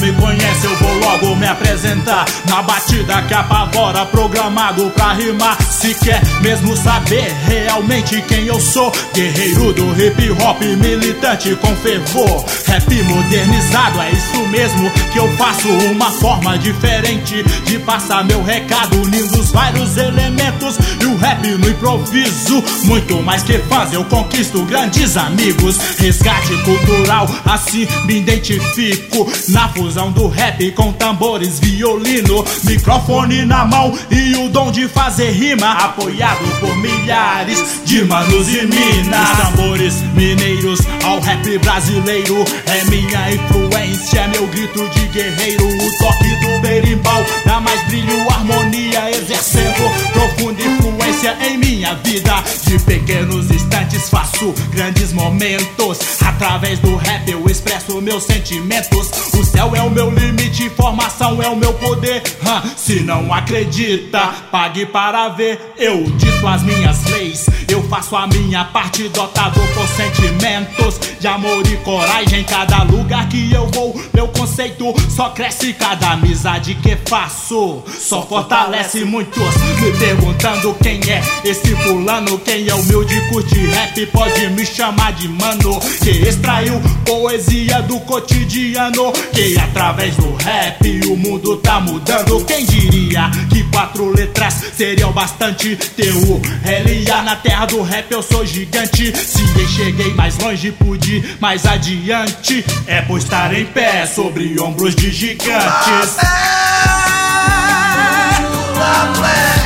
me conhece, eu vou logo me apresentar. Na batida que apavora, programado pra rimar. Se quer mesmo saber realmente quem eu sou, guerreiro do hip hop, militante com fervor. Rap modernizado, é isso mesmo que eu faço. Uma forma diferente de passar meu recado, unindo os vários elementos e o rap no improviso. Muito mais que fãs, eu conquisto grandes amigos. Resgate cultural, assim me identifico. Na fusão do rap com tambores, violino, microfone na mão e o dom de fazer rima, apoiado por milhares de manos e minas. Os tambores mineiros ao rap brasileiro é minha influência, é meu grito de guerreiro. O toque do berimbau dá mais brilho, harmonia, exercendo profunda influência em minha vida. De pequenos instantes faço grandes momentos. Através do rap eu expresso meus sentimentos. O céu é o meu limite, informação é o meu poder. Se não acredita, pague para ver. Eu dito as minhas leis, eu faço a minha parte, dotado por sentimentos de amor e coragem. Em cada lugar que eu vou, meu conceito só cresce. Cada amizade que faço só fortalece. Muitos me perguntando quem é esse fulano, quem é humilde, curte rap, pode me chamar de mano. Que extraiu poesia do cotidiano, que através do rap o mundo tá mudando. Quem diria que 4 letras seriam bastante? T-U-L-A, na terra do rap eu sou gigante. Se eu cheguei mais longe, pude ir mais adiante. É por estar em pé sobre ombros de gigantes.